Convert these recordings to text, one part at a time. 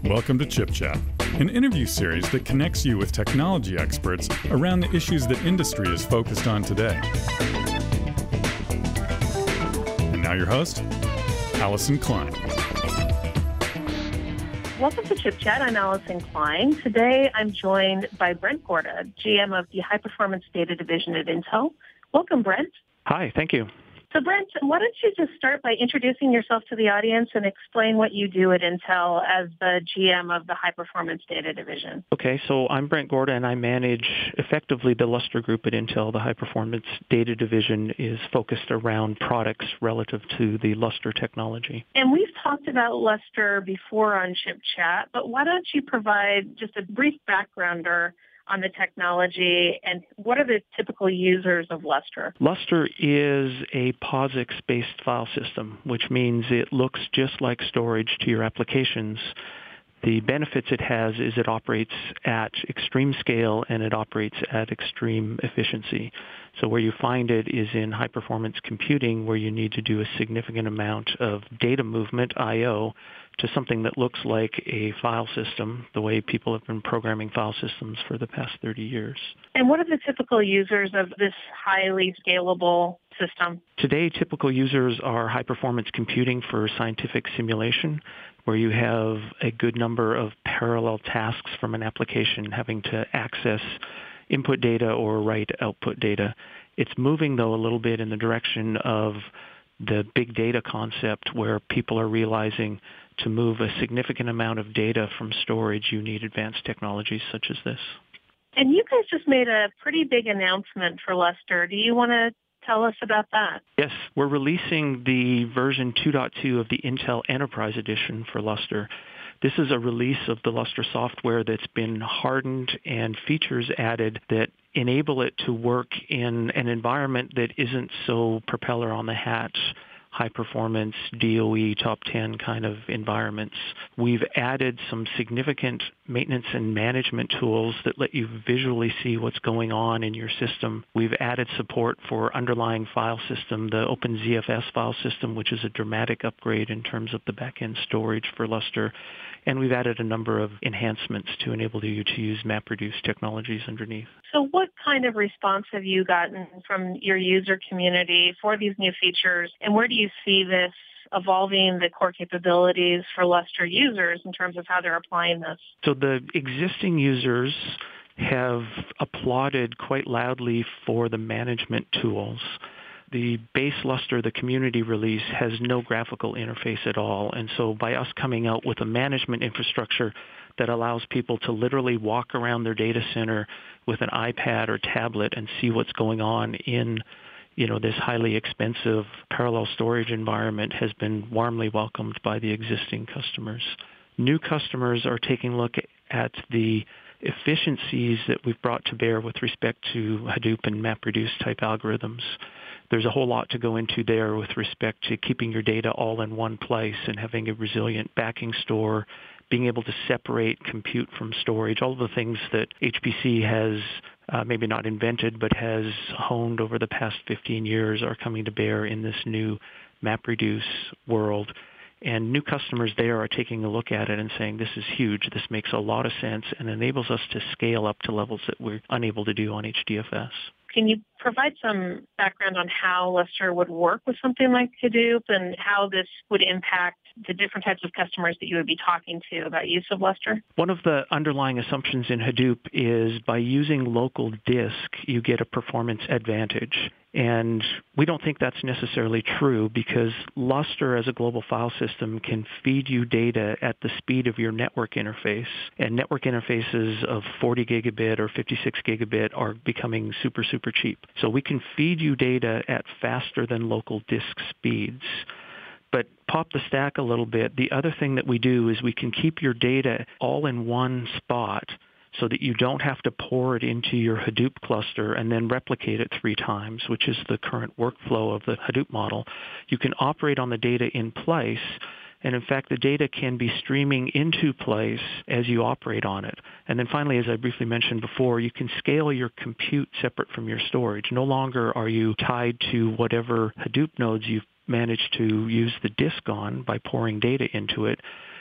Welcome to Chip Chat, an interview series that connects you with technology experts around the issues that industry is focused on today. And now your host, Allison Klein. Welcome to Chip Chat. I'm Allison Klein. Today I'm joined by Brent Gorda, GM of the High Performance Data Division at Intel. Welcome, Brent. Hi, thank you. So, Brent, why don't you just start by introducing yourself to the audience and explain what you do at Intel as the GM of the High Performance Data Division? Okay, so I'm Brent Gorda, and I manage effectively the Lustre Group at Intel. The High Performance Data Division is focused around products relative to the Lustre technology. And we've talked about Lustre before on Chip Chat, but why don't you provide just a brief backgrounder on the technology, and what are the typical users of Lustre? Lustre is a POSIX-based file system, which means it looks just like storage to your applications. The benefits it has is it operates at extreme scale and it operates at extreme efficiency. So where you find it is in high-performance computing, where you need to do a significant amount of data movement, I/O, to something that looks like a file system, the way people have been programming file systems for the past 30 years. And what are the typical users of this highly scalable system? Today, typical users are high-performance computing for scientific simulation, where you have a good number of parallel tasks from an application having to access input data or write output data. It's moving, though, a little bit in the direction of the big data concept, where people are realizing to move a significant amount of data from storage, you need advanced technologies such as this. And you guys just made a pretty big announcement for Lustre. Do you want to tell us about that? Yes, we're releasing the version 2.2 of the Intel Enterprise Edition for Lustre. This is a release of the Lustre software that's been hardened and features added that enable it to work in an environment that isn't so propeller on the hat, high-performance, DOE, top 10 kind of environments. We've added some significant maintenance and management tools that let you visually see what's going on in your system. We've added support for underlying file system, the OpenZFS file system, which is a dramatic upgrade in terms of the back-end storage for Lustre. And we've added a number of enhancements to enable you to use MapReduce technologies underneath. So what kind of response have you gotten from your user community for these new features, and where do you see this evolving the core capabilities for Lustre users in terms of how they're applying this? So the existing users have applauded quite loudly for the management tools. The base Lustre, the community release, has no graphical interface at all. And so by us coming out with a management infrastructure that allows people to literally walk around their data center with an iPad or tablet and see what's going on in this highly expensive parallel storage environment, has been warmly welcomed by the existing customers. New customers are taking a look at the efficiencies that we've brought to bear with respect to Hadoop and MapReduce type algorithms. There's a whole lot to go into there with respect to keeping your data all in one place and having a resilient backing store, being able to separate compute from storage. All of the things that HPC has maybe not invented but has honed over the past 15 years are coming to bear in this new MapReduce world. And new customers there are taking a look at it and saying, this is huge, this makes a lot of sense, and enables us to scale up to levels that we're unable to do on HDFS. Can you provide some background on how Lustre would work with something like Hadoop and how this would impact the different types of customers that you would be talking to about use of Lustre? One of the underlying assumptions in Hadoop is by using local disk, you get a performance advantage. And we don't think that's necessarily true, because Lustre as a global file system can feed you data at the speed of your network interface. And network interfaces of 40 gigabit or 56 gigabit are becoming super, super cheap. So we can feed you data at faster than local disk speeds. But pop the stack a little bit. The other thing that we do is we can keep your data all in one spot so that you don't have to pour it into your Hadoop cluster and then replicate it 3 times, which is the current workflow of the Hadoop model. You can operate on the data in place, and in fact, the data can be streaming into place as you operate on it. And then finally, as I briefly mentioned before, you can scale your compute separate from your storage. No longer are you tied to whatever Hadoop nodes you've managed to use the disk on by pouring data into it.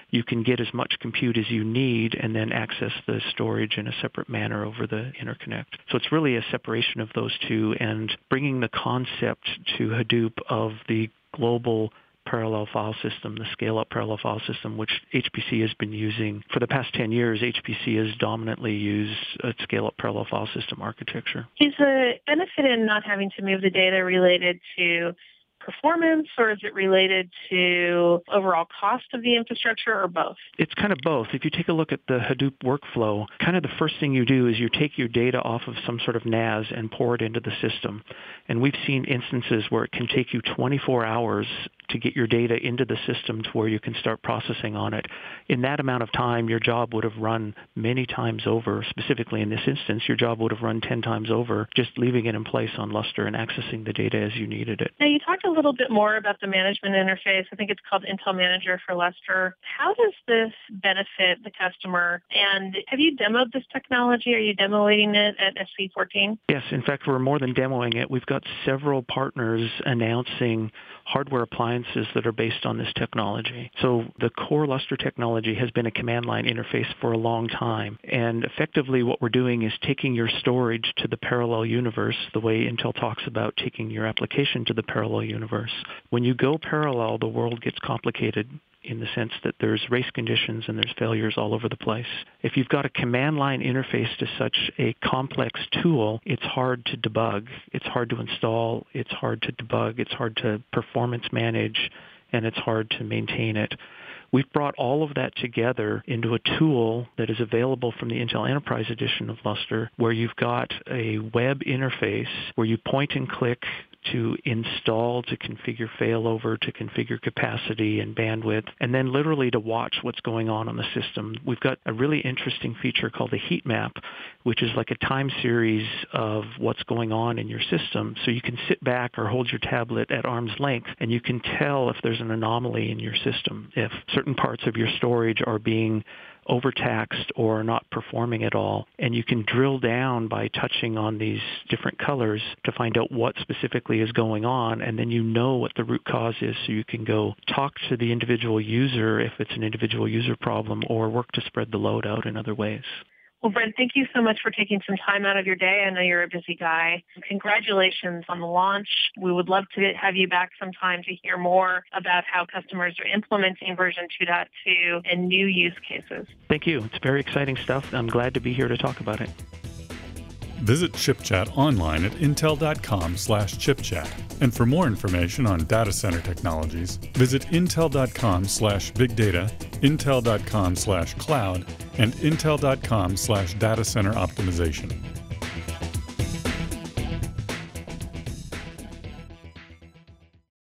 you can get as much compute as you need and then access the storage in a separate manner over the interconnect. So it's really a separation of those two and bringing the concept to Hadoop of the global parallel file system, the scale-up parallel file system, which HPC has been using. For the past 10 years, HPC has dominantly used a scale-up parallel file system architecture. Is the benefit in not having to move the data related to performance, or is it related to overall cost of the infrastructure, or both? It's kind of both. If you take a look at the Hadoop workflow, kind of the first thing you do is you take your data off of some sort of NAS and pour it into the system. And we've seen instances where it can take you 24 hours to get your data into the system to where you can start processing on it. In that amount of time, your job would have run many times over. Specifically in this instance, your job would have run 10 times over just leaving it in place on Lustre and accessing the data as you needed it. Now, you talked a little bit more about the management interface. I think it's called Intel Manager for Lustre. How does this benefit the customer? And have you demoed this technology? Are you demoing it at SC14? Yes. In fact, we're more than demoing it. We've got several partners announcing hardware appliances that are based on this technology. So the core Lustre technology has been a command line interface for a long time. And effectively what we're doing is taking your storage to the parallel universe, the way Intel talks about taking your application to the parallel universe. When you go parallel, the world gets complicated in the sense that there's race conditions and there's failures all over the place. If you've got a command line interface to such a complex tool, it's hard to debug, it's hard to install, it's hard to debug, it's hard to performance manage, and it's hard to maintain it. We've brought all of that together into a tool that is available from the Intel Enterprise Edition of Lustre, where you've got a web interface where you point and click to install, to configure failover, to configure capacity and bandwidth, and then literally to watch what's going on the system. We've got a really interesting feature called the heat map, which is like a time series of what's going on in your system. So you can sit back or hold your tablet at arm's length, and you can tell if there's an anomaly in your system, if certain parts of your storage are being overtaxed or not performing at all. And you can drill down by touching on these different colors to find out what specifically is going on, and then you know what the root cause is, so you can go talk to the individual user if it's an individual user problem, or work to spread the load out in other ways. Well, Brent, thank you so much for taking some time out of your day. I know you're a busy guy. Congratulations on the launch. We would love to have you back sometime to hear more about how customers are implementing version 2.2 and new use cases. Thank you. It's very exciting stuff. I'm glad to be here to talk about it. Visit ChipChat online at intel.com/chipchat. And for more information on data center technologies, visit intel.com/bigdata, intel.com/cloud, and intel.com/datacenter optimization.